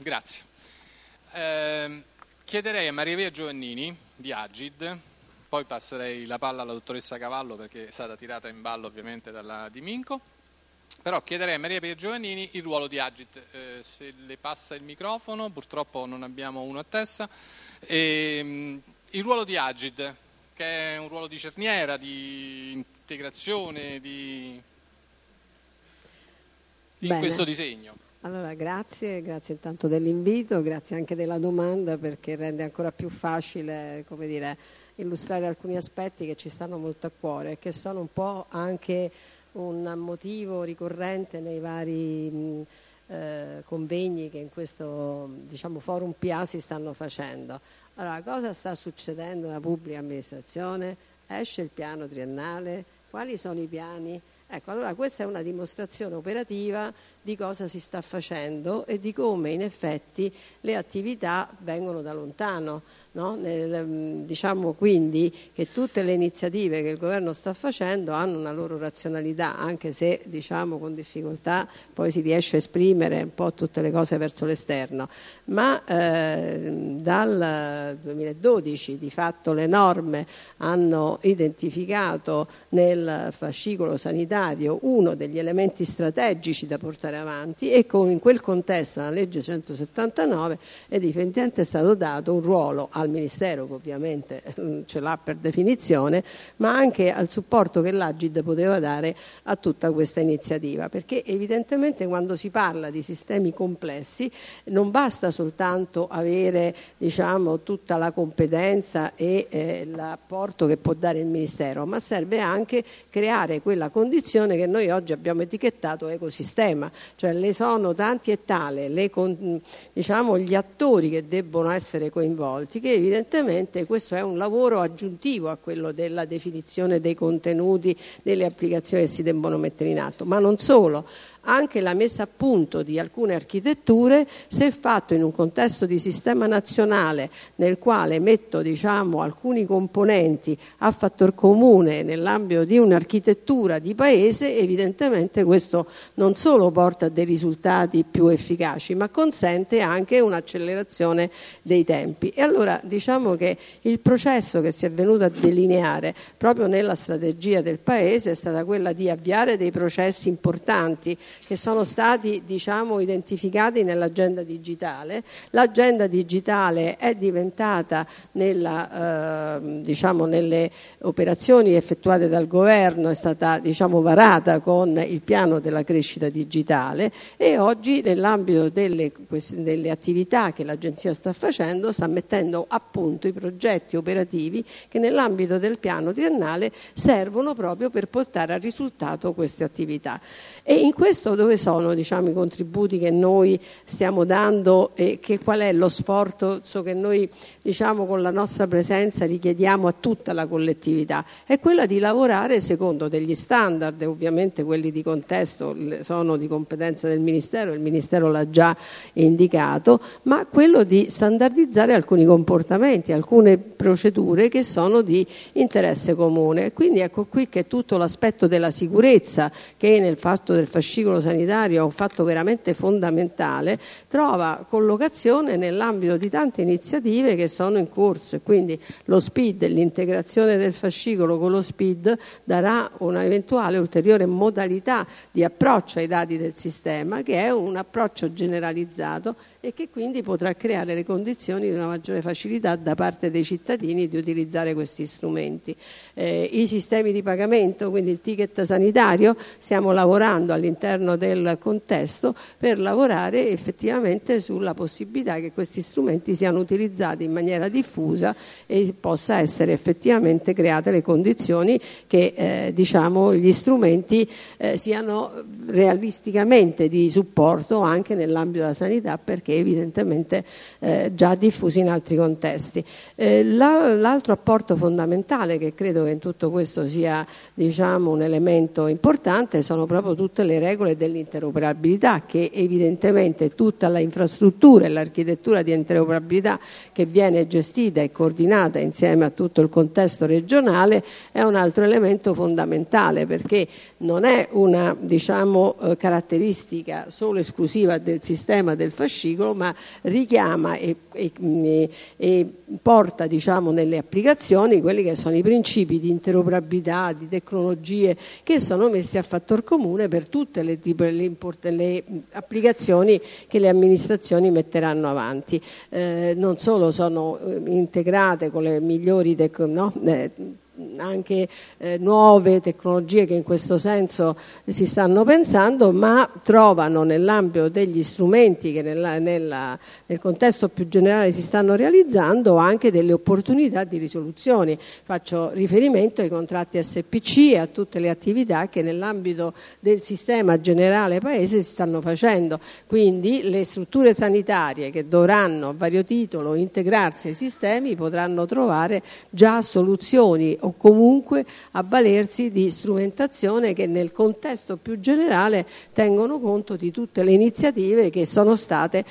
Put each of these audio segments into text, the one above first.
Grazie. Chiederei a Maria Pia Giovannini di Agid, poi passerei la palla alla dottoressa Cavallo perché è stata tirata in ballo ovviamente dalla Di Minco, però chiederei a Maria Pia Giovannini il ruolo di Agid, se le passa il microfono, purtroppo non abbiamo uno a testa, il ruolo di Agid, che è un ruolo di cerniera, di integrazione, in questo disegno. Allora, grazie intanto dell'invito, grazie anche della domanda perché rende ancora più facile, come dire, illustrare alcuni aspetti che ci stanno molto a cuore e che sono un po' anche un motivo ricorrente nei vari convegni che in questo forum PA si stanno facendo. Allora, cosa sta succedendo nella pubblica amministrazione? Esce il piano triennale? Quali sono i piani? Ecco, allora questa è una dimostrazione operativa di cosa si sta facendo e di come in effetti le attività vengono da lontano, no? Diciamo quindi che tutte le iniziative che il governo sta facendo hanno una loro razionalità, anche se con difficoltà poi si riesce a esprimere un po' tutte le cose verso l'esterno, ma dal 2012 di fatto le norme hanno identificato nel fascicolo sanitario uno degli elementi strategici da portare avanti e in quel contesto la legge 179 evidentemente è stato dato un ruolo al Ministero che ovviamente ce l'ha per definizione, ma anche al supporto che l'Agid poteva dare a tutta questa iniziativa, perché evidentemente quando si parla di sistemi complessi non basta soltanto avere tutta la competenza e l'apporto che può dare il Ministero, ma serve anche creare quella condizione che noi oggi abbiamo etichettato ecosistema, cioè le sono tanti e tale gli attori che debbono essere coinvolti, che evidentemente questo è un lavoro aggiuntivo a quello della definizione dei contenuti delle applicazioni che si debbono mettere in atto, ma non solo. Anche la messa a punto di alcune architetture, se fatto in un contesto di sistema nazionale nel quale metto alcuni componenti a fattor comune nell'ambito di un'architettura di paese, evidentemente questo non solo porta a dei risultati più efficaci, ma consente anche un'accelerazione dei tempi. E allora che il processo che si è venuto a delineare proprio nella strategia del paese è stata quella di avviare dei processi importanti che sono stati identificati nell'agenda digitale. L'agenda digitale è diventata nelle operazioni effettuate dal governo, è stata varata con il piano della crescita digitale e oggi nell'ambito delle attività che l'agenzia sta facendo sta mettendo a punto i progetti operativi che nell'ambito del piano triennale servono proprio per portare a risultato queste attività. E in questo dove sono i contributi che noi stiamo dando e qual è lo sforzo che noi con la nostra presenza richiediamo a tutta la collettività? È quella di lavorare secondo degli standard, ovviamente quelli di contesto sono di competenza del Ministero, il Ministero l'ha già indicato, ma quello di standardizzare alcuni comportamenti, alcune procedure che sono di interesse comune. Quindi ecco qui che tutto l'aspetto della sicurezza, che nel fatto del fascicolo sanitario è un fatto veramente fondamentale, trova collocazione nell'ambito di tante iniziative che sono in corso, e quindi lo SPID, l'integrazione del fascicolo con lo SPID darà un'eventuale ulteriore modalità di approccio ai dati del sistema, che è un approccio generalizzato e che quindi potrà creare le condizioni di una maggiore facilità da parte dei cittadini di utilizzare questi strumenti. I sistemi di pagamento, quindi il ticket sanitario, stiamo lavorando all'interno del contesto per lavorare effettivamente sulla possibilità che questi strumenti siano utilizzati in maniera diffusa e possa essere effettivamente create le condizioni che gli strumenti siano realisticamente di supporto anche nell'ambito della sanità, perché evidentemente già diffusi in altri contesti. L'altro apporto fondamentale che credo che in tutto questo sia un elemento importante sono proprio tutte le regole valore dell'interoperabilità, che evidentemente tutta la infrastruttura e l'architettura di interoperabilità che viene gestita e coordinata insieme a tutto il contesto regionale è un altro elemento fondamentale, perché non è una caratteristica solo esclusiva del sistema del fascicolo, ma richiama e porta nelle applicazioni quelli che sono i principi di interoperabilità, di tecnologie che sono messi a fattor comune per tutte le applicazioni che le amministrazioni metteranno avanti. Non solo sono integrate con le migliori anche nuove tecnologie che in questo senso si stanno pensando, ma trovano nell'ambito degli strumenti che nel contesto più generale si stanno realizzando anche delle opportunità di risoluzione. Faccio riferimento ai contratti SPC e a tutte le attività che nell'ambito del sistema generale paese si stanno facendo. Quindi le strutture sanitarie che dovranno a vario titolo integrarsi ai sistemi potranno trovare già soluzioni o comunque avvalersi di strumentazione che nel contesto più generale tengono conto di tutte le iniziative che sono state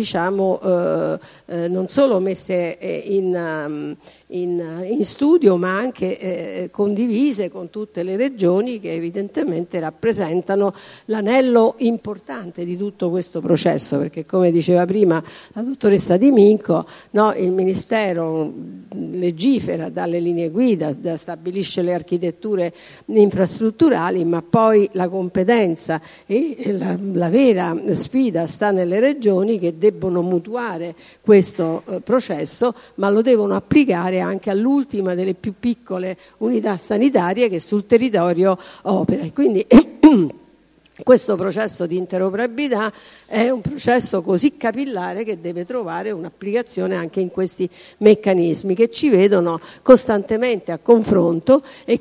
non solo messe in studio, ma anche condivise con tutte le regioni, che evidentemente rappresentano l'anello importante di tutto questo processo, perché come diceva prima la dottoressa Di Minco, il Ministero legifera, dà le linee guida, stabilisce le architetture infrastrutturali, ma poi la competenza e la vera sfida sta nelle regioni, che debbono mutuare questo processo, ma lo devono applicare anche all'ultima delle più piccole unità sanitarie che sul territorio opera. E quindi questo processo di interoperabilità è un processo così capillare che deve trovare un'applicazione anche in questi meccanismi che ci vedono costantemente a confronto e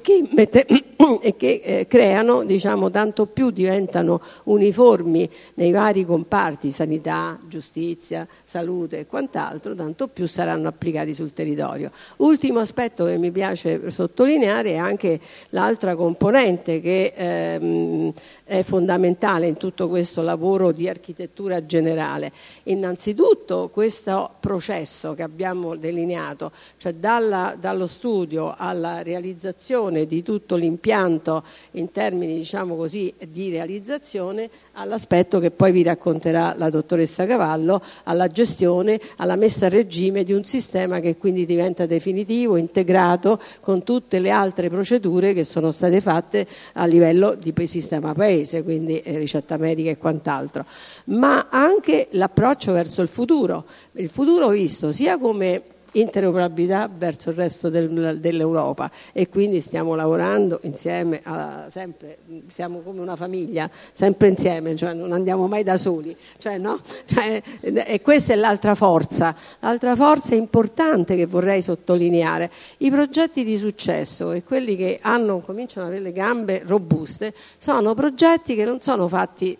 che creano, tanto più diventano uniformi nei vari comparti, sanità, giustizia, salute e quant'altro, tanto più saranno applicati sul territorio. Ultimo aspetto che mi piace sottolineare è anche l'altra componente che è fondamentale in tutto questo lavoro di architettura generale. Innanzitutto questo processo che abbiamo delineato, cioè dallo studio alla realizzazione di tutto l'impianto in termini di realizzazione, all'aspetto che poi vi racconterà la dottoressa Cavallo, alla gestione, alla messa a regime di un sistema che quindi diventa definitivo, integrato con tutte le altre procedure che sono state fatte a livello di sistema paese, quindi ricetta medica e quant'altro, ma anche l'approccio verso il futuro visto sia come interoperabilità verso il resto dell'Europa, e quindi stiamo lavorando insieme sempre, siamo come una famiglia, sempre insieme, cioè non andiamo mai da soli, e questa è l'altra forza importante che vorrei sottolineare. I progetti di successo e quelli che cominciano ad avere le gambe robuste sono progetti che non sono fatti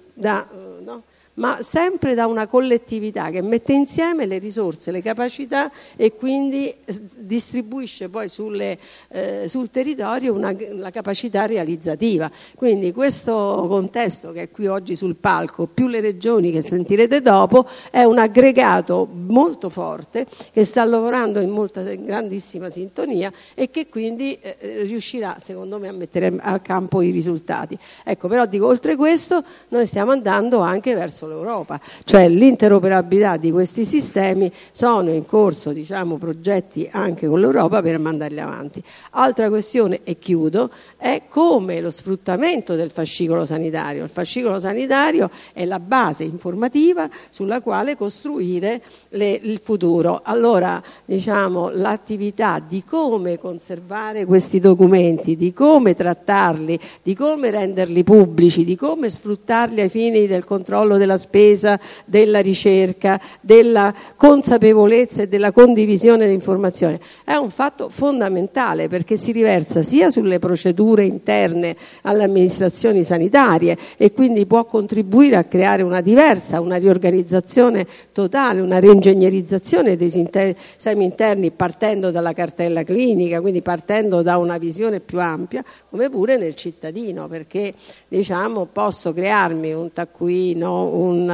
ma sempre da una collettività che mette insieme le risorse, le capacità e quindi distribuisce poi sul territorio la capacità realizzativa. Quindi questo contesto che è qui oggi sul palco, più le regioni che sentirete dopo, è un aggregato molto forte che sta lavorando in grandissima sintonia e che quindi riuscirà, secondo me, a mettere a campo i risultati. Però dico, oltre questo noi stiamo andando anche verso l'Europa, cioè l'interoperabilità di questi sistemi, sono in corso progetti anche con l'Europa per mandarli avanti. Altra questione, e chiudo, è come lo sfruttamento del fascicolo sanitario. Il fascicolo sanitario è la base informativa sulla quale costruire il futuro. Allora l'attività di come conservare questi documenti, di come trattarli, di come renderli pubblici, di come sfruttarli ai fini del controllo della della spesa, della ricerca, della consapevolezza e della condivisione di informazioni. È un fatto fondamentale perché si riversa sia sulle procedure interne alle amministrazioni sanitarie e quindi può contribuire a creare una riorganizzazione totale, una reingegnerizzazione dei sistemi interni partendo dalla cartella clinica, quindi partendo da una visione più ampia, come pure nel cittadino, perché diciamo posso crearmi un taccuino,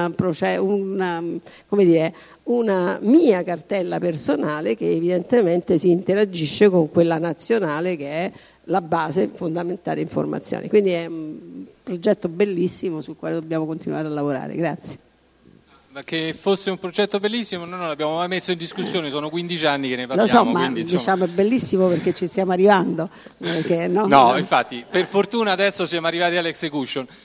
una mia cartella personale che evidentemente si interagisce con quella nazionale che è la base fondamentale di informazioni. Quindi è un progetto bellissimo sul quale dobbiamo continuare a lavorare. Grazie. Che fosse un progetto bellissimo noi non l'abbiamo mai messo in discussione, sono 15 anni che ne parliamo. Lo so, ma quindi, diciamo è bellissimo perché ci stiamo arrivando. No, infatti, per fortuna adesso siamo arrivati all'execution.